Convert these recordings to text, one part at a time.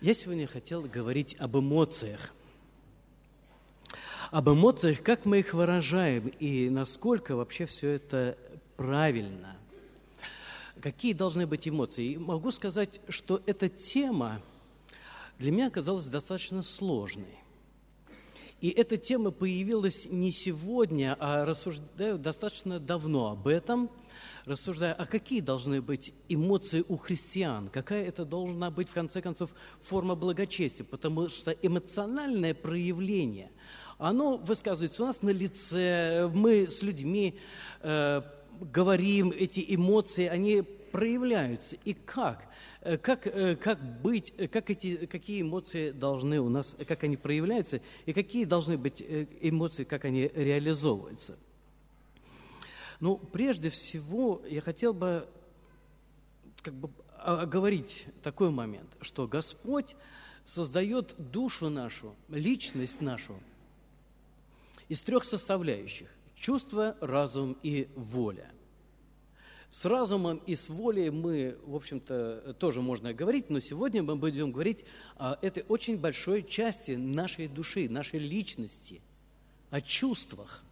Я сегодня хотел говорить об эмоциях. Об эмоциях, как мы их выражаем и насколько вообще все это правильно. Какие должны быть эмоции? И могу сказать, что эта тема для меня оказалась достаточно сложной. И эта тема появилась не сегодня, а рассуждаю достаточно давно об этом, рассуждая, а какие должны быть эмоции у христиан, какая это должна быть, в конце концов, форма благочестия, потому что эмоциональное проявление, оно высказывается у нас на лице, мы с людьми говорим, эти эмоции, они проявляются. И как быть, какие эмоции должны у нас, как они проявляются, и какие должны быть эмоции, как они реализовываются. Ну, прежде всего, я хотел бы оговорить такой момент, что Господь создает душу нашу, личность нашу из трех составляющих – чувство, разум и воля. С разумом и с волей мы, в общем-то, тоже можно говорить, но сегодня мы будем говорить о этой очень большой части нашей души, нашей личности, о чувствах.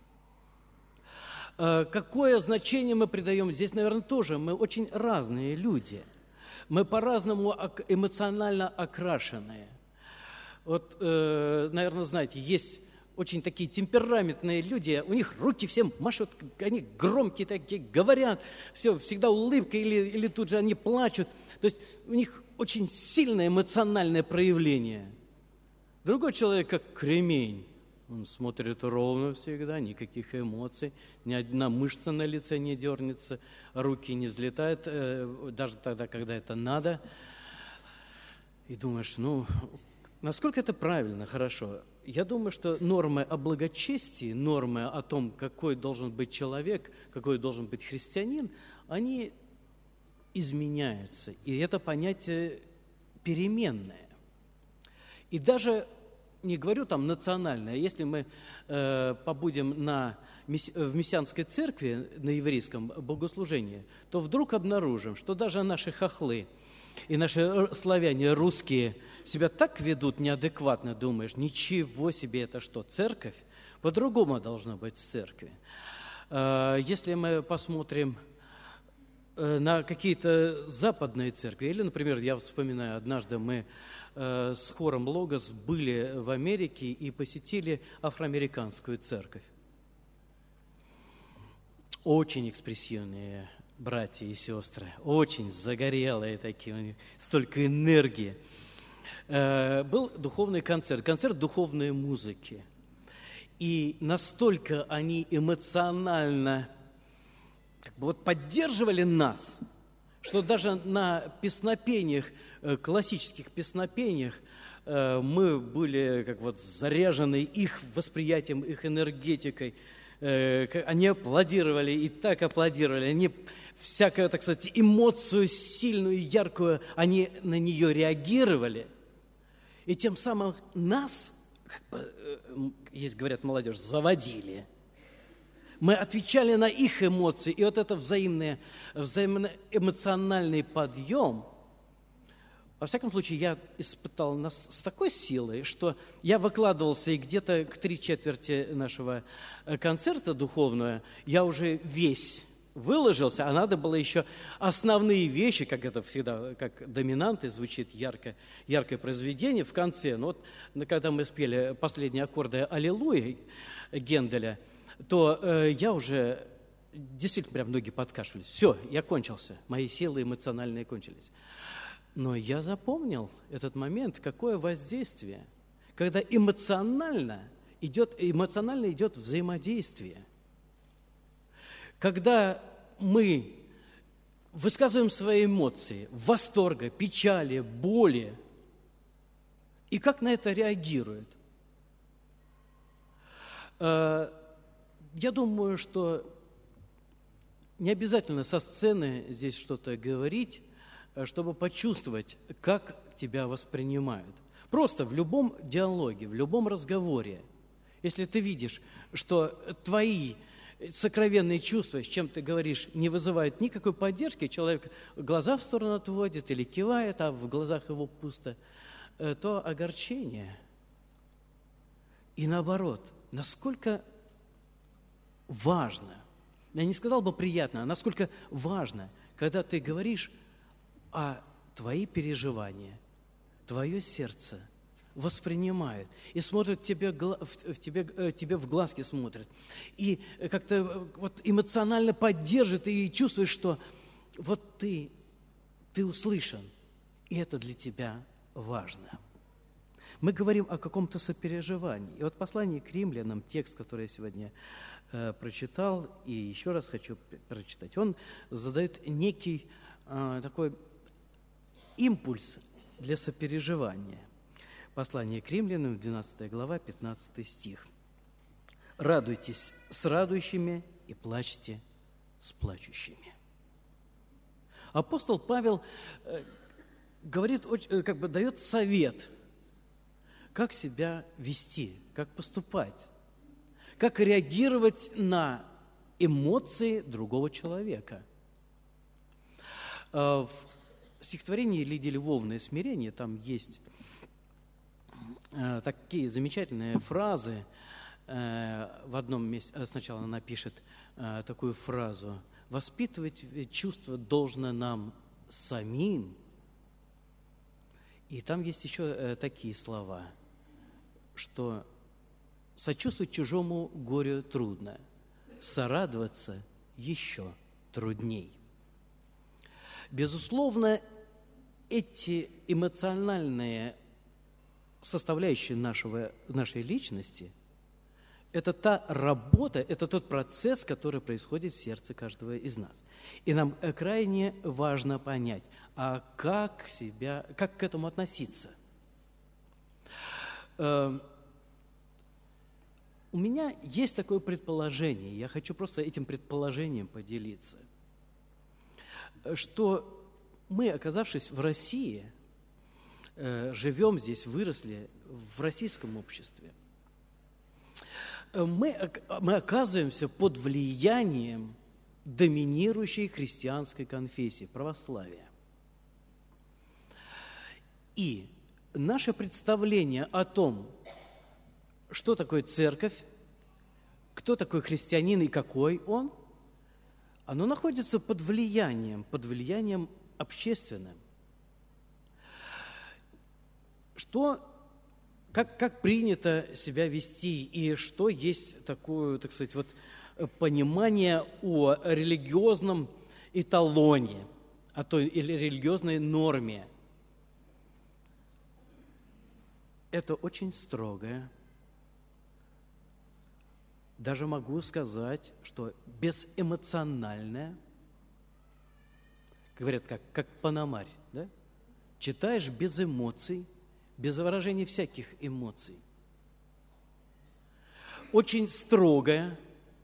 Какое значение мы придаем? Здесь, наверное, тоже мы очень разные люди. Мы по-разному эмоционально окрашенные. Вот, наверное, знаете, есть очень такие темпераментные люди, у них руки все машут, они громкие такие, говорят, все, всегда улыбка или тут же они плачут. То есть у них очень сильное эмоциональное проявление. Другой человек, как кремень, он смотрит ровно всегда, никаких эмоций, ни одна мышца на лице не дернется, руки не взлетают, даже тогда, когда это надо. И думаешь, насколько это правильно, хорошо. Я думаю, что нормы о благочестии, нормы о том, какой должен быть человек, какой должен быть христианин, они изменяются. И это понятие переменное. И даже, не говорю там национальное, если мы побудем в мессианской церкви, на еврейском богослужении, то вдруг обнаружим, что даже наши хохлы и наши славяне, русские, себя так ведут неадекватно, думаешь, ничего себе, это что, церковь? По-другому должно быть в церкви. Если мы посмотрим на какие-то западные церкви, или, например, я вспоминаю, однажды мы с хором «Логос» были в Америке и посетили афроамериканскую церковь. Очень экспрессивные братья и сестры, очень загорелые такие, у них столько энергии. Был духовный концерт духовной музыки. И настолько они эмоционально поддерживали нас, что даже на песнопениях, классических песнопениях, мы были заряжены их восприятием, их энергетикой. Они аплодировали и так аплодировали. Они всякую, так сказать, эмоцию сильную, яркую, они на нее реагировали. И тем самым нас, есть, говорят, молодежь, заводили. Мы отвечали на их эмоции. И вот это взаимоэмоциональный подъем, во всяком случае, я испытал нас с такой силой, что я выкладывался, и где-то к 3/4 нашего концерта духовного я уже весь выложился, а надо было еще основные вещи, как это всегда, как доминанты, звучит яркое произведение в конце. Когда мы спели последние аккорды «Аллилуйя» Генделя, то я уже, действительно, прям ноги подкашивались. Все, я кончился, мои силы эмоциональные кончились. Но я запомнил этот момент, какое воздействие, когда эмоционально идет взаимодействие. Когда мы высказываем свои эмоции восторга, печали, боли, и как на это реагируют. Я думаю, что не обязательно со сцены здесь что-то говорить, чтобы почувствовать, как тебя воспринимают. Просто в любом диалоге, в любом разговоре, если ты видишь, что твои сокровенные чувства, с чем ты говоришь, не вызывают никакой поддержки, человек глаза в сторону отводит или кивает, а в глазах его пусто, то огорчение. И наоборот, насколько важно, я не сказал бы приятно, а насколько важно, когда ты говоришь, а твои переживания, твое сердце воспринимает и смотрит тебе в глазки смотрит, и как-то вот эмоционально поддержит, и чувствуешь, что вот ты услышан, и это для тебя важно. Мы говорим о каком-то сопереживании. И вот послание к римлянам, текст, который я сегодня прочитал, и еще раз хочу прочитать, он задает некий такой импульс для сопереживания. Послание к римлянам, 12 глава, 15 стих. «Радуйтесь с радующими и плачьте с плачущими». Апостол Павел говорит, как бы дает совет, как себя вести, как поступать, как реагировать на эмоции другого человека. В стихотворении Лидии Львовны «Смирение» там есть такие замечательные фразы. В одном месте сначала она пишет такую фразу: «Воспитывать чувства должно нам самим». И там есть еще такие слова, что сочувствовать чужому горю трудно, сорадоваться еще трудней. Безусловно, эти эмоциональные составляющие нашей личности – это та работа, это тот процесс, который происходит в сердце каждого из нас. И нам крайне важно понять, а как к этому относиться. У меня есть такое предположение, я хочу просто этим предположением поделиться, что мы, оказавшись в России, живем здесь, выросли в российском обществе, мы оказываемся под влиянием доминирующей христианской конфессии, православия. И наше представление о том, что такое церковь, кто такой христианин и какой он, оно находится под влиянием общественным. Как принято себя вести и что есть такое, так сказать, вот понимание о религиозном эталоне, о той или религиозной норме. Это очень строгое. Даже могу сказать, что безэмоциональное, говорят, как Пономарь, да? Читаешь без эмоций, без выражения всяких эмоций. Очень строгое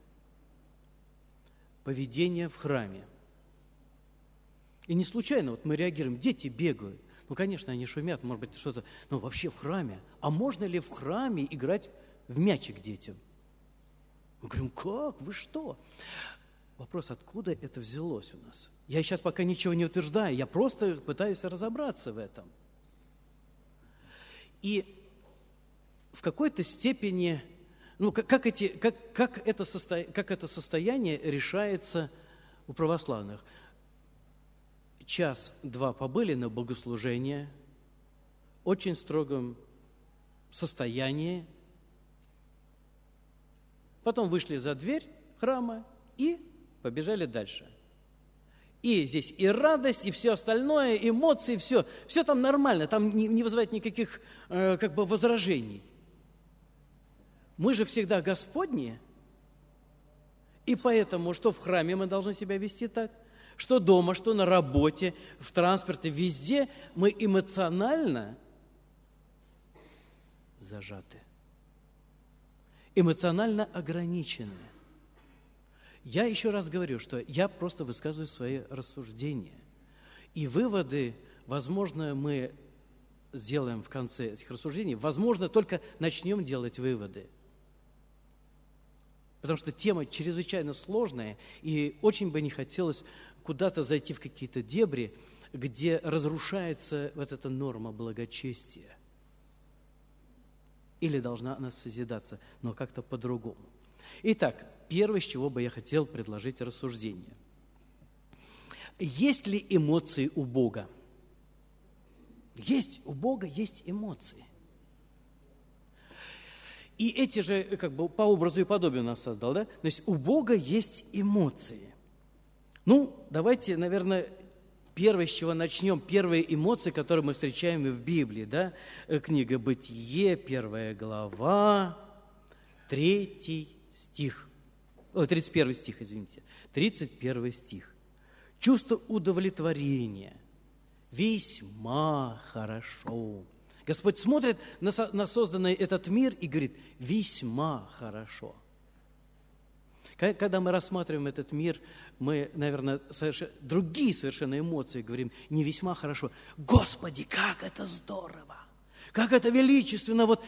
поведение в храме. И не случайно вот мы реагируем, дети бегают. Ну, конечно, они шумят, может быть, что-то, но вообще в храме. А можно ли в храме играть в мячик детям? Мы говорим, как? Вы что? Вопрос, откуда это взялось у нас? Я сейчас пока ничего не утверждаю, я просто пытаюсь разобраться в этом. И в какой-то степени, как это состояние решается у православных? Час-два побыли на богослужении, очень строгом состоянии, потом вышли за дверь храма и побежали дальше. И здесь и радость, и все остальное, эмоции, все там нормально, там не вызывает никаких возражений. Мы же всегда Господни, и поэтому что в храме мы должны себя вести так, что дома, что на работе, в транспорте, везде мы эмоционально зажаты, эмоционально ограничены. Я еще раз говорю, что я просто высказываю свои рассуждения. И выводы, возможно, мы сделаем в конце этих рассуждений, возможно, только начнем делать выводы. Потому что тема чрезвычайно сложная, и очень бы не хотелось куда-то зайти в какие-то дебри, где разрушается вот эта норма благочестия. или должна она созидаться, но как-то по-другому. Итак, первое, с чего бы я хотел предложить рассуждение. Есть ли эмоции у Бога? Есть, у Бога есть эмоции. И эти же, как бы, по образу и подобию нас создал, да? То есть у Бога есть эмоции. Ну, давайте, наверное, первое, с чего начнем, первые эмоции, которые мы встречаем и в Библии, да? Книга Бытие, 1 глава, 3 стих. 31 стих, извините. 31 стих. Чувство удовлетворения. Весьма хорошо. Господь смотрит на созданный этот мир и говорит, весьма хорошо. Когда мы рассматриваем этот мир, мы, наверное, другие совершенно эмоции говорим, не весьма хорошо. Господи, как это здорово! Как это величественно! Вот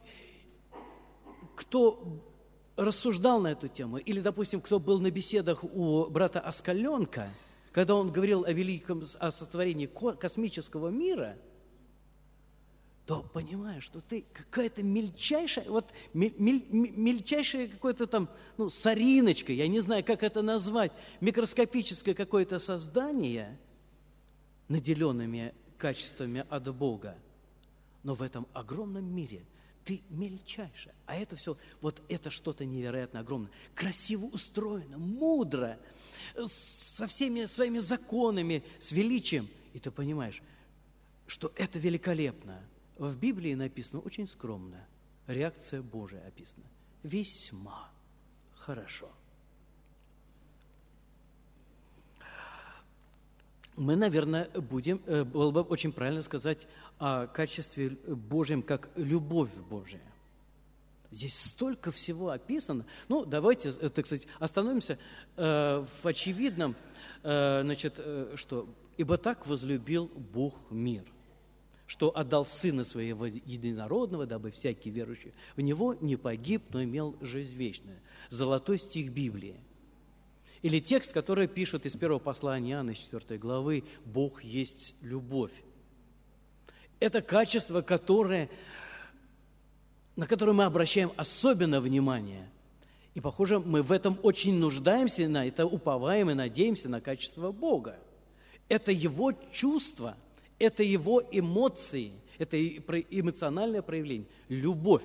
кто рассуждал на эту тему, или, допустим, кто был на беседах у брата Оскаленка, когда он говорил о великом сотворении космического мира, то понимаешь, что ты какая-то мельчайшая, вот мельчайшая какой-то там, сориночка, я не знаю, как это назвать, микроскопическое какое-то создание, наделенными качествами от Бога. Но в этом огромном мире ты мельчайшая. А это все, вот это что-то невероятно огромное. Красиво устроено, мудро, со всеми своими законами, с величием. И ты понимаешь, что это великолепно. В Библии написано очень скромно. Реакция Божия описана. Весьма хорошо. Мы, наверное, было бы очень правильно сказать о качестве Божьем, как любовь Божия. Здесь столько всего описано. Давайте, так сказать, остановимся в очевидном, что «Ибо так возлюбил Бог мир, что отдал Сына Своего Единородного, дабы всякий верующий в Него не погиб, но имел жизнь вечную». Золотой стих Библии. Или текст, который пишет из первого послания Иоанна, из 4 главы, «Бог есть любовь». Это качество, на которое мы обращаем особенно внимание. И, похоже, мы в этом очень нуждаемся, на это уповаем и надеемся на качество Бога. Это Его чувства, это Его эмоции, это эмоциональное проявление, любовь.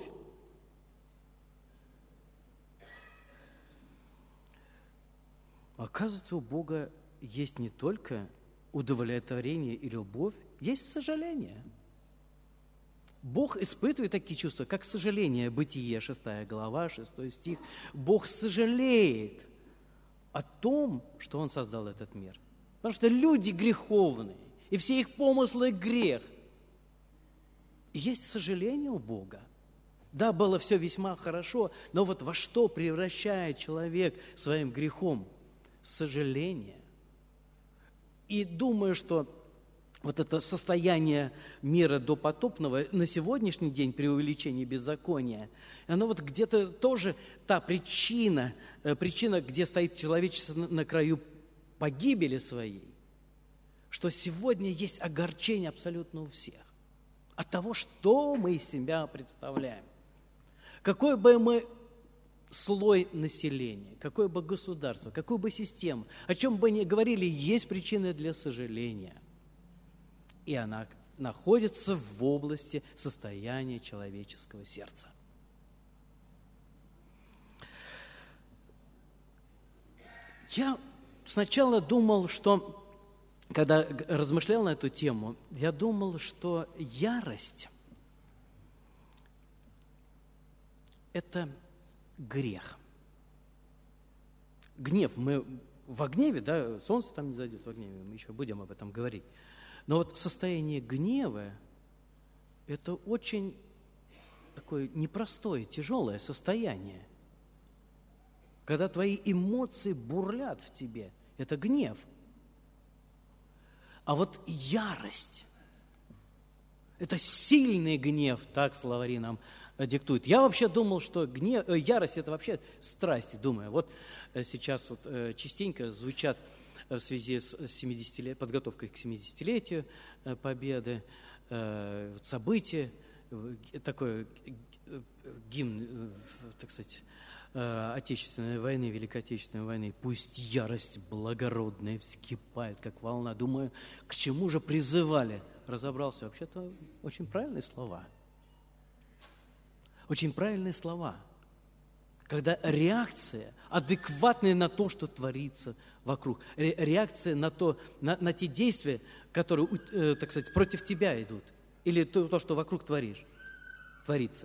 Оказывается, у Бога есть не только удовлетворение и любовь, есть сожаление. Бог испытывает такие чувства, как сожаление. Бытие, 6 глава, 6 стих. Бог сожалеет о том, что Он создал этот мир. Потому что люди греховные, и все их помыслы – грех. И есть сожаление у Бога. Да, было все весьма хорошо, но вот во что превращает человек своим грехом? Сожаление. И думаю, что вот это состояние мира допотопного на сегодняшний день при увеличении беззакония, оно вот где-то тоже та причина, где стоит человечество на краю погибели своей, что сегодня есть огорчение абсолютно у всех от того, что мы из себя представляем. Какой бы мы слой населения, какое бы государство, какую бы систему, о чем бы ни говорили, есть причины для сожаления. И она находится в области состояния человеческого сердца. Я сначала думал, что, когда размышлял на эту тему, я думал, что ярость – это грех. Гнев. Мы во гневе, да, солнце там не зайдет во гневе, мы еще будем об этом говорить. Но вот состояние гнева – это очень такое непростое, тяжелое состояние. Когда твои эмоции бурлят в тебе, это гнев. А вот ярость – это сильный гнев, так словари нам диктуют. Я вообще думал, что ярость – это вообще страсть, думаю. Вот сейчас вот частенько звучат в связи с подготовкой к 70-летию Победы события, такой гимн, так сказать, Отечественной войны, Великой Отечественной войны. «Пусть ярость благородная вскипает, как волна». Думаю, к чему же призывали? Разобрался. Вообще-то очень правильные слова. Очень правильные слова. Когда реакция адекватная на то, что творится вокруг. Реакция на те действия, которые, так сказать, против тебя идут. Или то, что вокруг творится.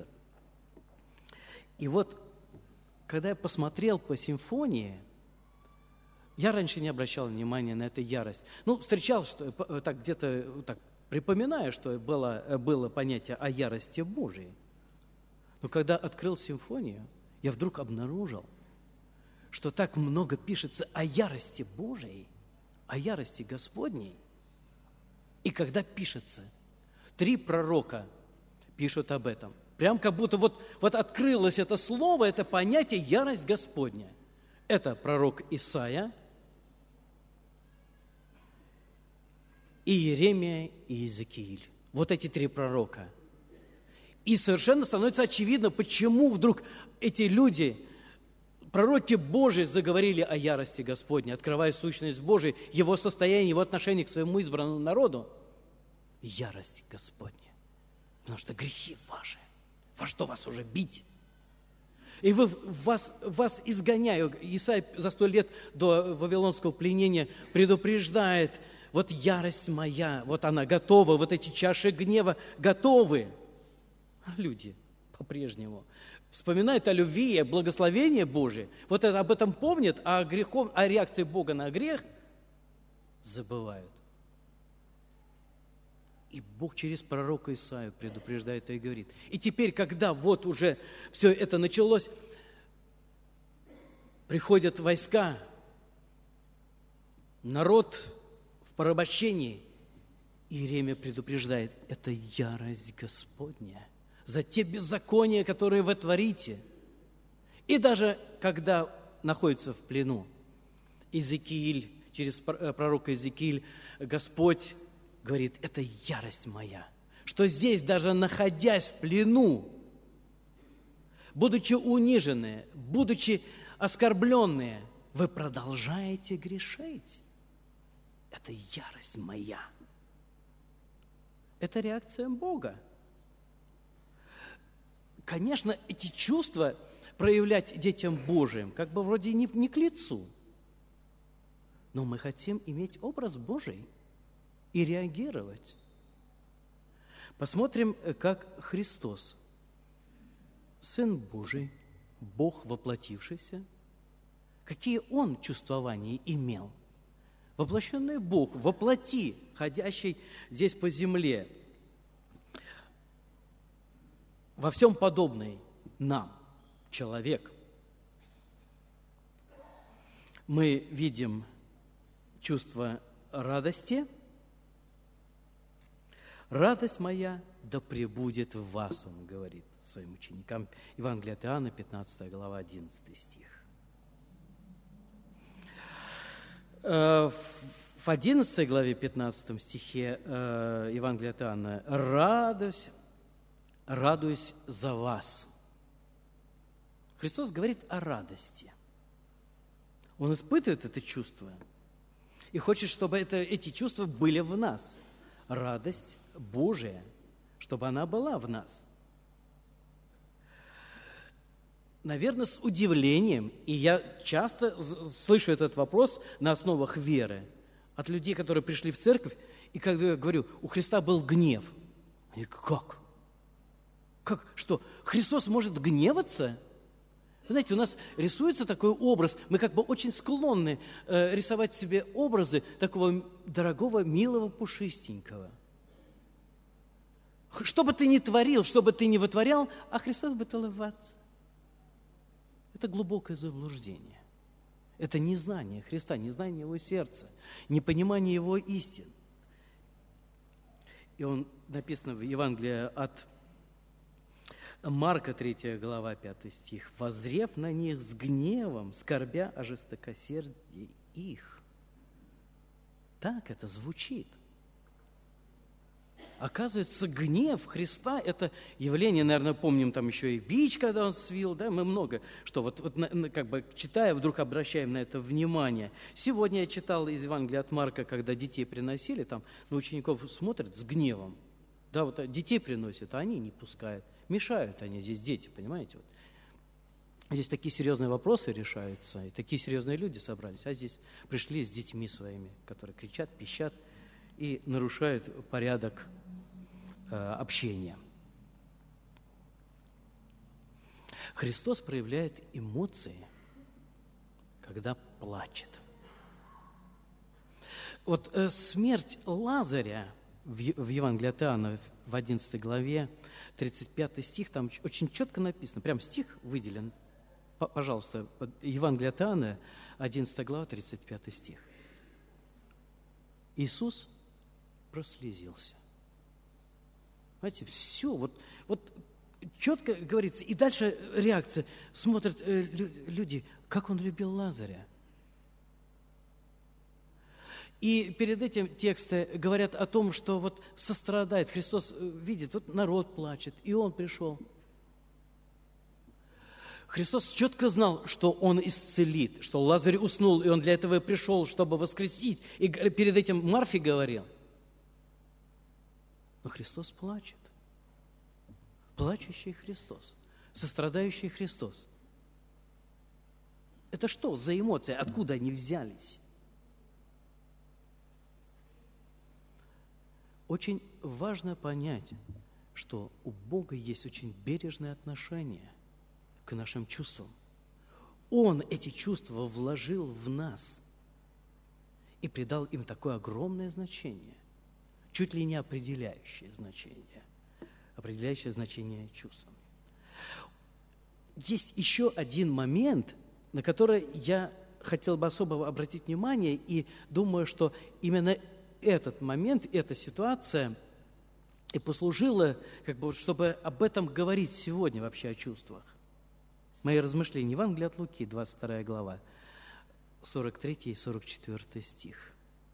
И вот, когда я посмотрел по симфонии, я раньше не обращал внимания на эту ярость. Встречал, что так где-то так припоминаю, что было понятие о ярости Божией. Но когда открыл симфонию, я вдруг обнаружил, что так много пишется о ярости Божией, о ярости Господней. И когда пишется, 3 пророка пишут об этом. Прям как будто вот открылось это слово, это понятие ярость Господня. Это пророк Исаия, и Иеремия, и Иезекииль. Вот эти 3 пророка. И совершенно становится очевидно, почему вдруг эти люди, пророки Божии, заговорили о ярости Господней, открывая сущность Божию, его состояние, его отношение к своему избранному народу. Ярость Господня. Потому что грехи ваши. Во что вас уже бить? И вас изгоняю. Исаия за 100 лет до вавилонского пленения предупреждает, вот ярость моя, вот она готова, вот эти чаши гнева готовы. Люди по-прежнему вспоминают о любви, о благословении Божие, вот это, об этом помнят, а о реакции Бога на грех забывают. И Бог через пророка Исаию предупреждает и говорит. И теперь, когда вот уже все это началось, приходят войска, народ в порабощении, и Иеремия предупреждает, это ярость Господня за те беззакония, которые вы творите. И даже когда находится в плену, Иезекииль, через пророка Иезекииль, Господь говорит, это ярость моя, что здесь, даже находясь в плену, будучи униженные, будучи оскорбленные, вы продолжаете грешить. Это ярость моя. Это реакция Бога. Конечно, эти чувства проявлять детям Божиим как бы вроде не к лицу. Но мы хотим иметь образ Божий и реагировать. Посмотрим, как Христос, Сын Божий, Бог воплотившийся, какие Он чувствования имел. Воплощенный Бог, воплоти, ходящий здесь по земле, во всем подобный нам, человек. Мы видим чувство радости. «Радость моя да пребудет в вас», Он говорит своим ученикам. Евангелие от Иоанна, 15 глава, 11 стих. В 11 главе, 15 стихе Евангелия от Иоанна «Радуюсь за вас». Христос говорит о радости. Он испытывает это чувство и хочет, чтобы эти чувства были в нас. Радость Божия, чтобы она была в нас. Наверное, с удивлением, и я часто слышу этот вопрос на основах веры от людей, которые пришли в церковь, и когда я говорю, у Христа был гнев. Они как? Как? Что? Христос может гневаться? Вы знаете, у нас рисуется такой образ, мы как бы очень склонны рисовать себе образы такого дорогого, милого, пушистенького. Что бы ты ни творил, что бы ты ни вытворял, а Христос будет улыбаться. Это глубокое заблуждение. Это незнание Христа, незнание Его сердца, непонимание Его истин. И он написано в Евангелии от Марка, 3 глава, 5 стих. «Воззрев на них с гневом, скорбя о жестокосердии их». Так это звучит. Оказывается, гнев Христа – это явление, наверное, помним там еще и бич, когда он свил, да, мы много, что вот как бы читая, вдруг обращаем на это внимание. Сегодня я читал из Евангелия от Марка, когда детей приносили, там на учеников смотрят с гневом, да, вот детей приносят, а они не пускают, мешают они здесь, дети, понимаете, вот. Здесь такие серьезные вопросы решаются, и такие серьезные люди собрались, а здесь пришли с детьми своими, которые кричат, пищат и нарушают порядок общения. Христос проявляет эмоции, когда плачет. Вот смерть Лазаря в Евангелии от Иоанна в 11 главе, 35 стих, там очень четко написано, прям стих выделен. Пожалуйста, Евангелие от Иоанна, 11 глава, 35 стих. Иисус прослезился. Знаете, все, вот четко говорится. И дальше реакция. Смотрят люди, как он любил Лазаря. И перед этим тексты говорят о том, что вот сострадает. Христос видит, вот народ плачет, и он пришел. Христос четко знал, что Он исцелит, что Лазарь уснул, и Он для этого и пришел, чтобы воскресить. И перед этим Марфе говорил. Но Христос плачет. Плачущий Христос, сострадающий Христос. Это что за эмоции? Откуда они взялись? Очень важно понять, что у Бога есть очень бережное отношение к нашим чувствам. Он эти чувства вложил в нас и придал им такое огромное значение, чуть ли не определяющее значение чувствам. Есть еще один момент, на который я хотел бы особо обратить внимание, и думаю, что именно этот момент, эта ситуация и послужила, как бы, чтобы об этом говорить сегодня вообще о чувствах. Мои размышления. Евангелие от Луки, 22 глава, 43 и 44 стих.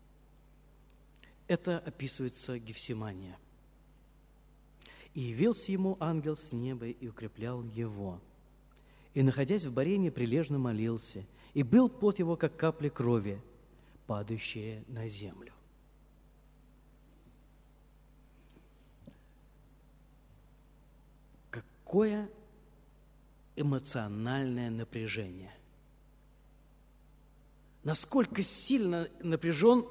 Это описывается Гефсимания. «И явился ему ангел с неба и укреплял его. И, находясь в барении, прилежно молился, и был пот его, как капли крови, падающие на землю». Какое эмоциональное напряжение. Насколько сильно напряжен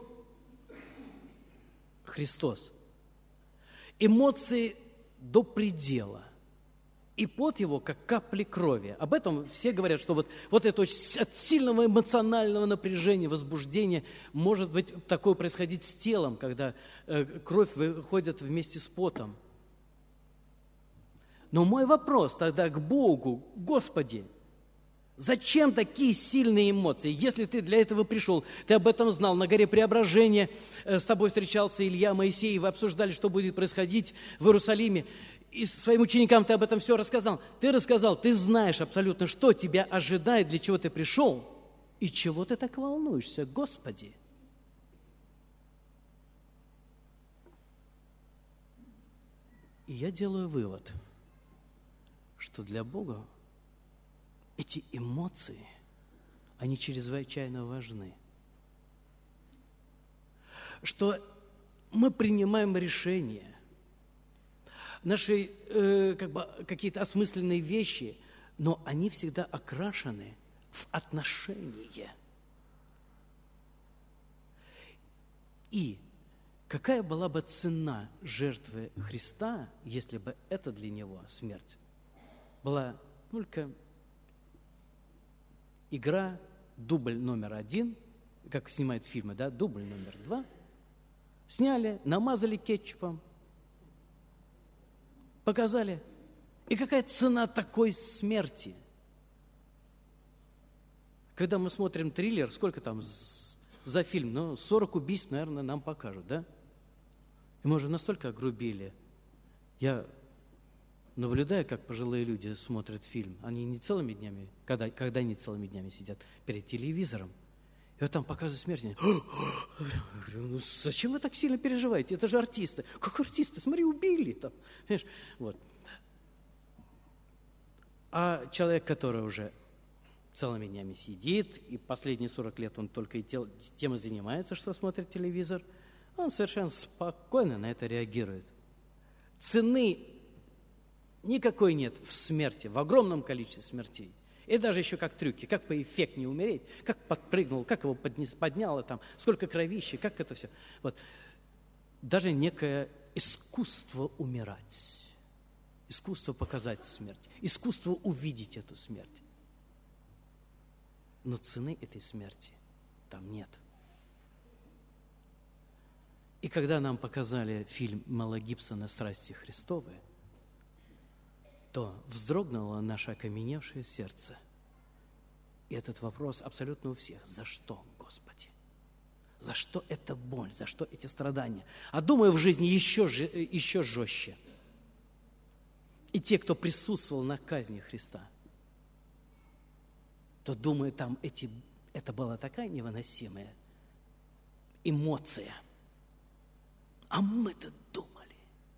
Христос. Эмоции до предела. И пот его, как капли крови. Об этом все говорят, что вот это от сильного эмоционального напряжения, возбуждения может быть такое происходить с телом, когда кровь выходит вместе с потом. Но мой вопрос тогда к Богу: Господи, зачем такие сильные эмоции? Если ты для этого пришел, ты об этом знал, на горе Преображения с тобой встречался Илья, Моисей, и вы обсуждали, что будет происходить в Иерусалиме, и своим ученикам ты об этом все рассказал. Ты рассказал, ты знаешь абсолютно, что тебя ожидает, для чего ты пришел, и чего ты так волнуешься, Господи? И я делаю вывод, что для Бога эти эмоции, они чрезвычайно важны. Что мы принимаем решения, наши какие-то осмысленные вещи, но они всегда окрашены в отношения. И какая была бы цена жертвы Христа, если бы это для Него смерть была только игра, дубль номер 1, как снимают фильмы, да, дубль номер 2, сняли, намазали кетчупом, показали. И какая цена такой смерти? Когда мы смотрим триллер, сколько там за фильм? 40 убийств, наверное, нам покажут, да? И мы уже настолько огрубели. Я наблюдаю, как пожилые люди смотрят фильм. Они не целыми днями, когда они целыми днями сидят перед телевизором. И И вот там показывают смерть. Я говорю, ну зачем вы так сильно переживаете? Это же артисты. Как артисты? Смотри, убили там. Понимаешь? Вот. А человек, который уже целыми днями сидит, и последние 40 лет он только и тем и занимается, что смотрит телевизор, он совершенно спокойно на это реагирует. Цены никакой нет в смерти, в огромном количестве смертей. И даже еще как трюки, как поэффектнее умереть, как подпрыгнул, как его подняло, там, сколько кровищи, как это все. Вот. Даже некое искусство умирать, искусство показать смерть, искусство увидеть эту смерть. Но цены этой смерти там нет. И когда нам показали фильм Мела Гибсона «Страсти Христовы», то вздрогнуло наше окаменевшее сердце. И этот вопрос абсолютно у всех. За что, Господи? За что эта боль? За что эти страдания? А думаю, в жизни еще жестче. И те, кто присутствовал на казни Христа, то, думаю, там это была такая невыносимая эмоция. А мы-то думали.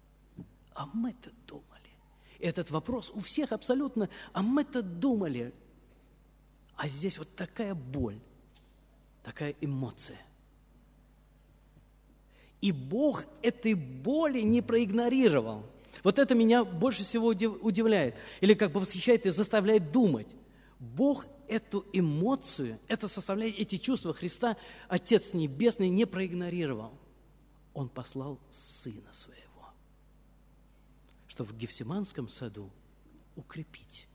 Этот вопрос у всех абсолютно, а мы-то думали. А здесь вот такая боль, такая эмоция. И Бог этой боли не проигнорировал. Вот это меня больше всего удивляет. Или как бы восхищает и заставляет думать. Бог эту эмоцию, это составляет, эти чувства Христа, Отец Небесный не проигнорировал. Он послал Сына Своего, чтобы в Гефсиманском саду укрепить.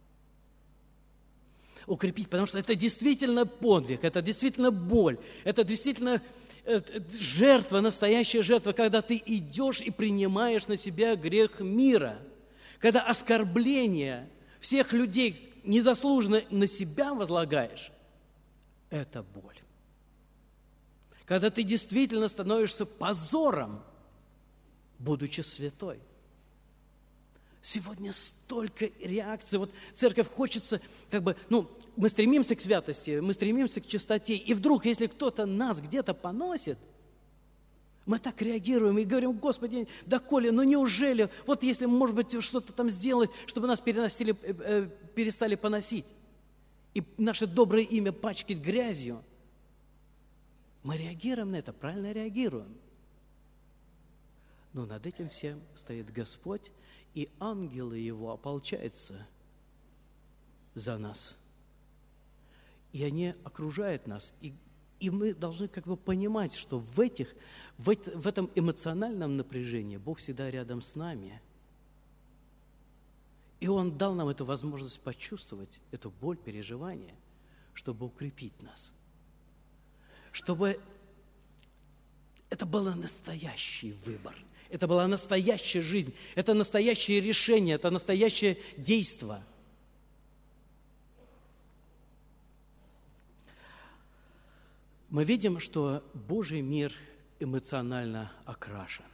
Укрепить, потому что это действительно подвиг, это действительно боль, это действительно жертва, настоящая жертва, когда ты идешь и принимаешь на себя грех мира, когда оскорбление всех людей незаслуженно на себя возлагаешь, это боль. Когда ты действительно становишься позором, будучи святой. Сегодня столько реакций. Вот церковь хочется, мы стремимся к святости, мы стремимся к чистоте. И вдруг, если кто-то нас где-то поносит, мы так реагируем и говорим: Господи, доколе, неужели, вот если, может быть, что-то там сделать, чтобы нас перестали поносить, и наше доброе имя пачкать грязью. Мы реагируем на это, правильно реагируем. Но над этим всем стоит Господь, и ангелы Его ополчаются за нас. И они окружают нас. И мы должны понимать, что в этом эмоциональном напряжении Бог всегда рядом с нами. И Он дал нам эту возможность почувствовать эту боль, переживание, чтобы укрепить нас. Чтобы это был настоящий выбор. Это была настоящая жизнь, это настоящее решение, это настоящее действо. Мы видим, что Божий мир эмоционально окрашен.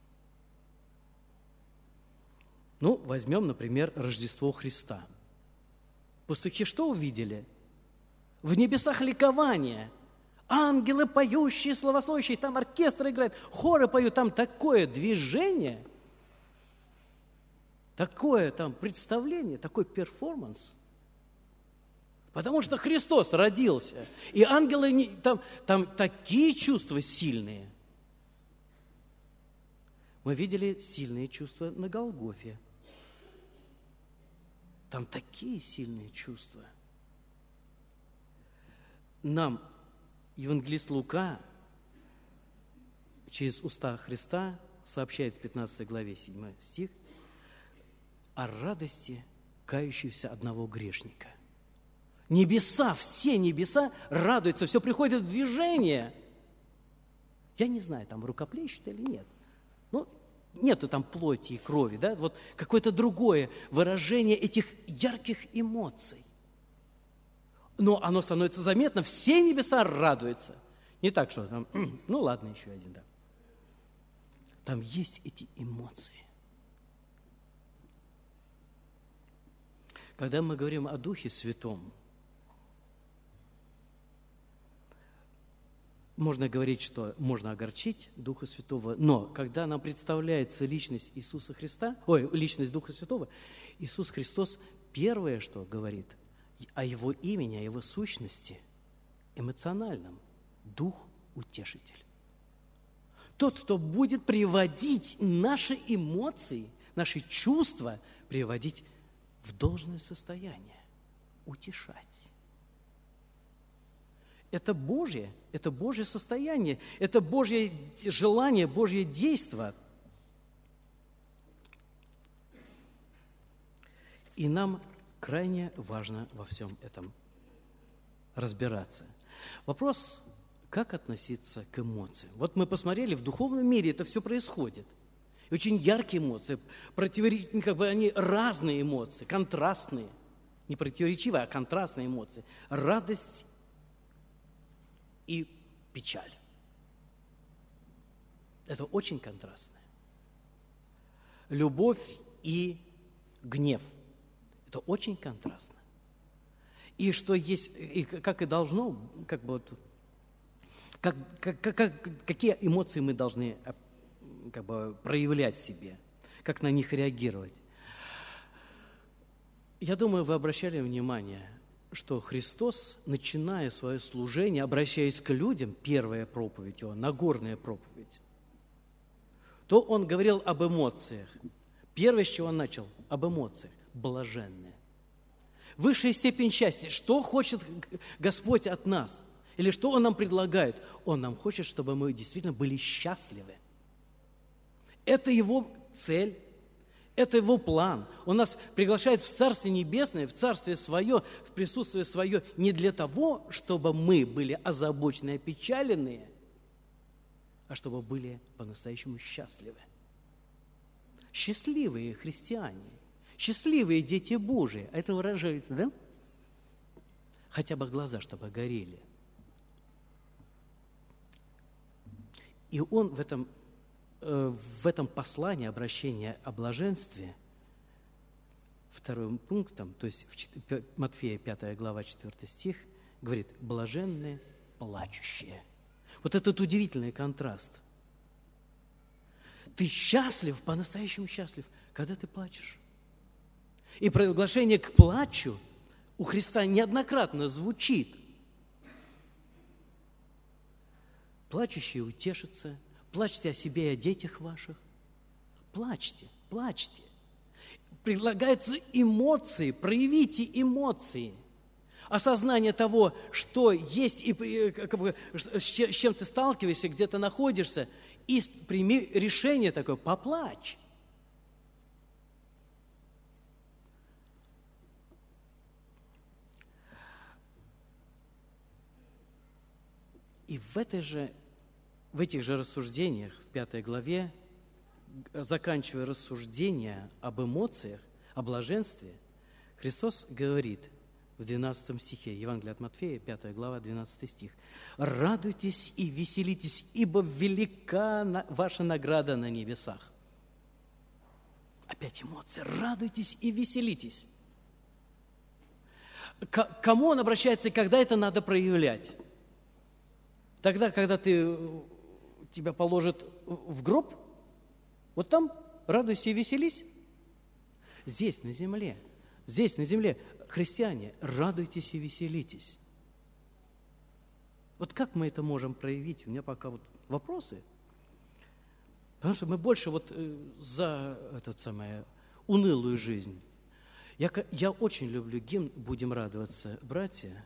Возьмем, например, Рождество Христа. Пастухи что увидели? В небесах ликование. Ангелы поющие, славословящие, там оркестр играет, хоры поют, там такое движение, такое там представление, такой перформанс. Потому что Христос родился, и ангелы, там такие чувства сильные. Мы видели сильные чувства на Голгофе. Там такие сильные чувства. Нам евангелист Лука через уста Христа сообщает в 15 главе 7 стих о радости кающегося одного грешника. Небеса, все небеса радуются, все приходит в движение. Я не знаю, там рукоплещут или нет. Нету там плоти и крови, да? Вот какое-то другое выражение этих ярких эмоций. Но оно становится заметно, все небеса радуются. Не так, что там, ладно, еще один, да. Там есть эти эмоции. Когда мы говорим о Духе Святом, можно говорить, что можно огорчить Духа Святого, но когда нам представляется личность Иисуса Христа, личность Духа Святого, Иисус Христос первое, что говорит о Его имени, о Его сущности, эмоциональном, Дух-утешитель. Тот, кто будет приводить наши эмоции, наши чувства, приводить в должное состояние, утешать. Это Божье состояние, это Божье желание, Божье действо. И нам крайне важно во всем этом разбираться. Вопрос, как относиться к эмоциям. Вот мы посмотрели, в духовном мире это все происходит. И очень яркие эмоции, они разные эмоции, контрастные. Не противоречивые, а контрастные эмоции. Радость и печаль. Это очень контрастно. Любовь и гнев. Это очень контрастно. И что есть, и как и должно, какие эмоции мы должны проявлять в себе, как на них реагировать. Я думаю, вы обращали внимание, что Христос, начиная свое служение, обращаясь к людям, первая проповедь Его, Нагорная проповедь, то Он говорил об эмоциях. Первое, с чего Он начал, об эмоциях, блаженные. Высшая степень счастья. Что хочет Господь от нас? Или что Он нам предлагает? Он нам хочет, чтобы мы действительно были счастливы. Это Его цель. Это Его план. Он нас приглашает в Царствие Небесное, в Царствие Свое, в присутствие Свое не для того, чтобы мы были озабочены и опечаленные, а чтобы были по-настоящему счастливы. Счастливые христиане, счастливые дети Божии. Это выражается, да? Хотя бы глаза, чтобы горели. И он в этом послании, обращение о блаженстве, вторым пунктом, то есть в Матфея 5 глава 4 стих, говорит: блаженные плачущие. Вот этот удивительный контраст. Ты счастлив, по-настоящему счастлив, когда ты плачешь. И приглашение к плачу у Христа неоднократно звучит. Плачущие утешатся, плачьте о себе и о детях ваших. Плачьте, плачьте. Предлагаются эмоции, проявите эмоции. Осознание того, что есть, и с чем ты сталкиваешься, где ты находишься, и прими решение такое: поплачь. И в этих же рассуждениях, в 5 главе, заканчивая рассуждения об эмоциях, о блаженстве, Христос говорит в 12 стихе, Евангелие от Матфея, 5 глава, 12 стих: «Радуйтесь и веселитесь, ибо велика ваша награда на небесах». Опять эмоции. Радуйтесь и веселитесь. К кому он обращается и когда это надо проявлять? Тогда, когда тебя положат в гроб, вот там радуйся и веселись. Здесь, на земле, христиане, радуйтесь и веселитесь. Вот как мы это можем проявить? У меня пока вопросы. Потому что мы больше за унылую жизнь. Я очень люблю гимн «Будем радоваться, братья»,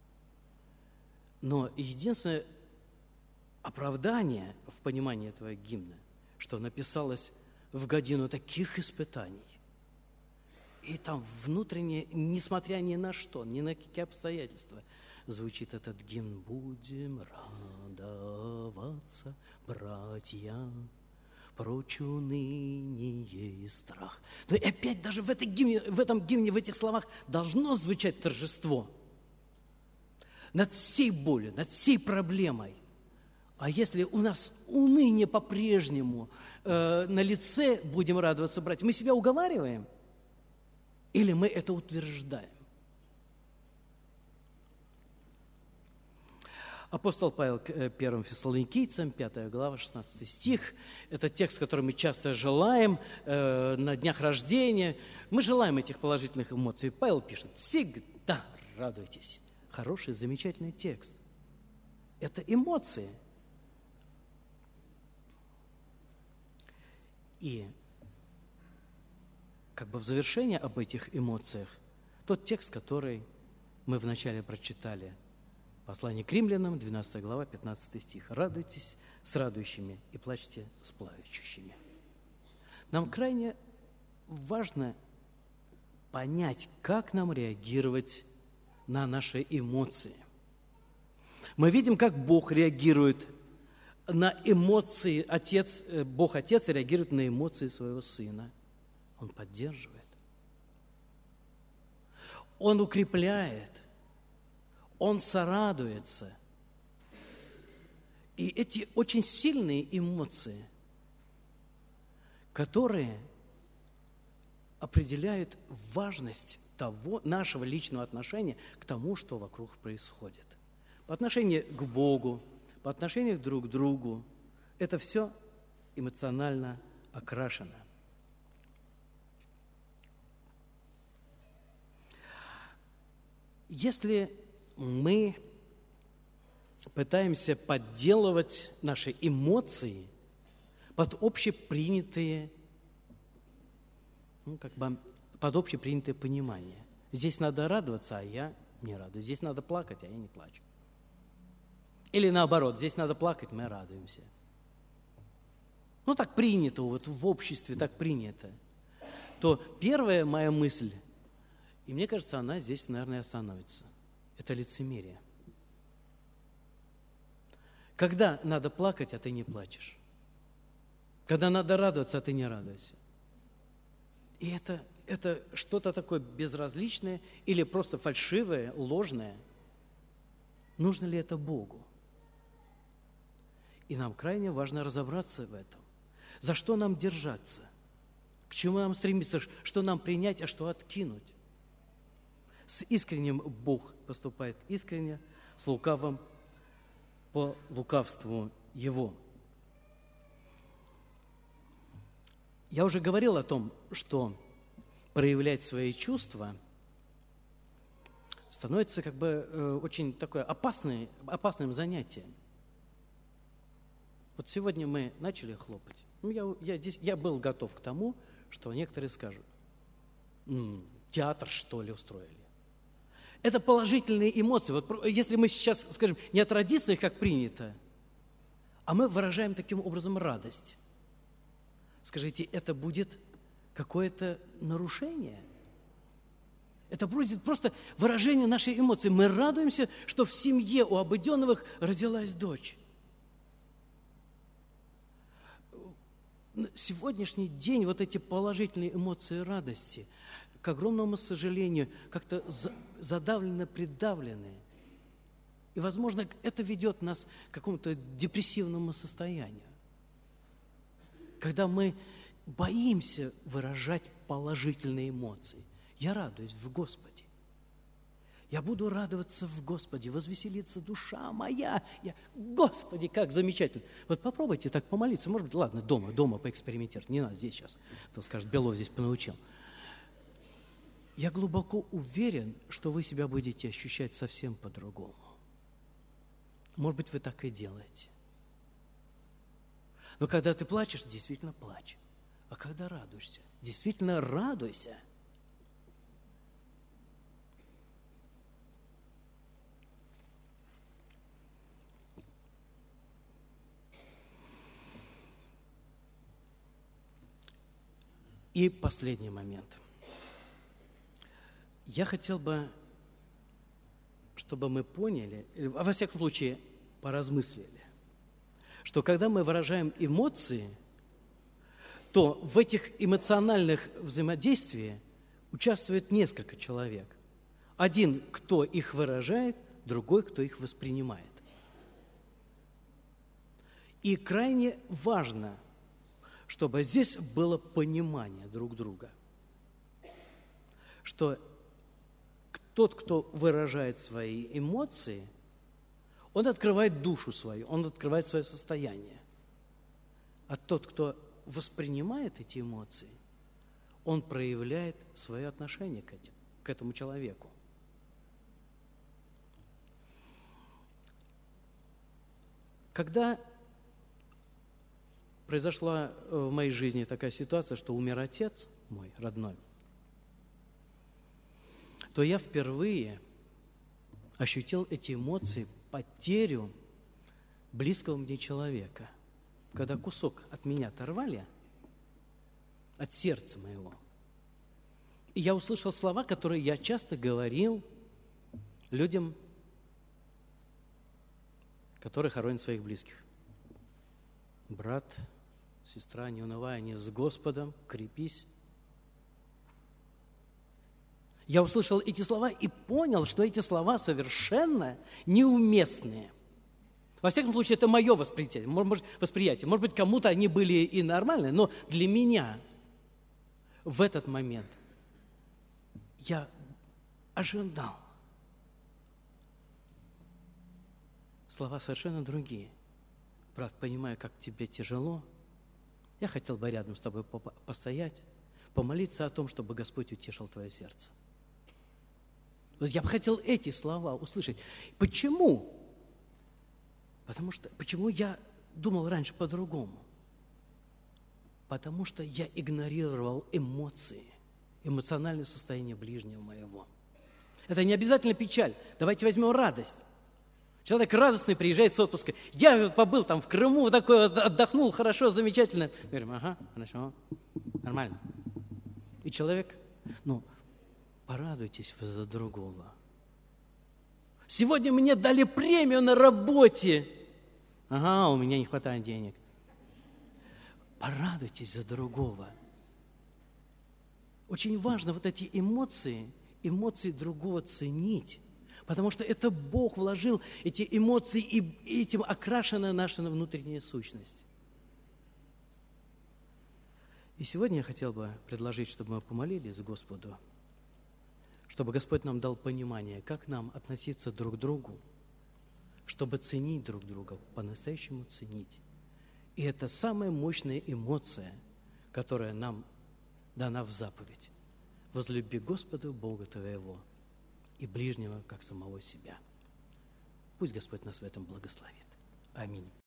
но единственное оправдание в понимании этого гимна, что написалось в годину таких испытаний. И там внутренне, несмотря ни на что, ни на какие обстоятельства, звучит этот гимн: «Будем радоваться, братья, прочь уныние и страх». Но и опять даже в этом гимне, в этих словах должно звучать торжество над всей болью, над всей проблемой. А если у нас уныние по-прежнему на лице, будем радоваться, братья, мы себя уговариваем или мы это утверждаем? Апостол Павел к 1 Фессалоникийцам, 5 глава, 16 стих. Это текст, который мы часто желаем на днях рождения. Мы желаем этих положительных эмоций. Павел пишет: всегда радуйтесь. Хороший, замечательный текст. Это эмоции. И как бы в завершение об этих эмоциях тот текст, который мы вначале прочитали. Послание к римлянам, 12 глава, 15 стих. «Радуйтесь с радующими и плачьте с плачущими». Нам крайне важно понять, как нам реагировать на наши эмоции. Мы видим, как Бог реагирует на эмоции. Бог Отец реагирует на эмоции своего Сына. Он поддерживает. Он укрепляет. Он сорадуется. И эти очень сильные эмоции, которые определяют важность того, нашего личного отношения к тому, что вокруг происходит. По отношению к Богу, по отношению друг к другу. Это все эмоционально окрашено. Если мы пытаемся подделывать наши эмоции под общепринятые, под общепринятое понимание. Здесь надо радоваться, а я не радуюсь. Здесь надо плакать, а я не плачу. Или наоборот, здесь надо плакать, мы радуемся. Так принято, в обществе так принято. То первая моя мысль, и мне кажется, она здесь, наверное, остановится. Это лицемерие. Когда надо плакать, а ты не плачешь. Когда надо радоваться, а ты не радуешься. И это что-то такое безразличное или просто фальшивое, ложное. Нужно ли это Богу? И нам крайне важно разобраться в этом. За что нам держаться? К чему нам стремиться? Что нам принять, а что откинуть? С искренним Бог поступает искренне, с лукавым по лукавству Его. Я уже говорил о том, что проявлять свои чувства становится очень такое опасным занятием. Вот сегодня мы начали хлопать. Я был готов к тому, что некоторые скажут: театр, что ли, устроили. Это положительные эмоции. Вот если мы сейчас скажем не о традициях, как принято, а мы выражаем таким образом радость, скажите, это будет какое-то нарушение? Это будет просто выражение нашей эмоции. Мы радуемся, что в семье у Обойденовых родилась дочь. На сегодняшний день вот эти положительные эмоции радости, к огромному сожалению, как-то задавлены, придавлены. И, возможно, это ведет нас к какому-то депрессивному состоянию. Когда мы боимся выражать положительные эмоции. Я радуюсь в Господе. Я буду радоваться в Господе, возвеселится душа моя. Господи, как замечательно. Вот попробуйте так помолиться. Может быть, ладно, дома поэкспериментировать. Не надо здесь сейчас. Кто скажет, Белов здесь понаучил. Я глубоко уверен, что вы себя будете ощущать совсем по-другому. Может быть, вы так и делаете. Но когда ты плачешь, действительно плачь. А когда радуешься, действительно радуйся. И последний момент. Я хотел бы, чтобы мы поняли, а во всяком случае поразмыслили, что когда мы выражаем эмоции, то в этих эмоциональных взаимодействиях участвует несколько человек. Один, кто их выражает, другой, кто их воспринимает. И крайне важно, чтобы здесь было понимание друг друга, что тот, кто выражает свои эмоции, Он открывает душу свою, он открывает свое состояние. А тот, кто воспринимает эти эмоции, он проявляет свое отношение к этому человеку. Когда произошла в моей жизни такая ситуация, что умер отец мой родной, то я впервые ощутил эти эмоции, потерю близкого мне человека. Когда кусок от меня оторвали, от сердца моего. И я услышал слова, которые я часто говорил людям, которые хоронят своих близких. Брат, сестра, не унывай, не с Господом, крепись. Я услышал эти слова и понял, что эти слова совершенно неуместные. Во всяком случае, это мое восприятие. Может быть, кому-то они были и нормальные, но для меня в этот момент я ожидал. Слова совершенно другие. Брат, понимаю, как тебе тяжело. Я хотел бы рядом с тобой постоять, помолиться о том, чтобы Господь утешил твое сердце. Вот я бы хотел эти слова услышать. Почему? Почему я думал раньше по-другому? Потому что я игнорировал эмоции, эмоциональное состояние ближнего моего. Это не обязательно печаль. Давайте возьмем радость. Человек радостный приезжает с отпуска. Я побыл там в Крыму, такой отдохнул, хорошо, замечательно. Говорим, ага, хорошо, нормально. И человек, порадуйтесь вы за другого. Сегодня мне дали премию на работе. Ага, у меня не хватает денег. Порадуйтесь за другого. Очень важно вот эти эмоции другого ценить. Потому что это Бог вложил эти эмоции, и этим окрашена наша внутренняя сущность. И сегодня я хотел бы предложить, чтобы мы помолились Господу, чтобы Господь нам дал понимание, как нам относиться друг к другу, чтобы ценить друг друга, по-настоящему ценить. И это самая мощная эмоция, которая нам дана в заповедь. Возлюби Господа Бога твоего и ближнего, как самого себя. Пусть Господь нас в этом благословит. Аминь.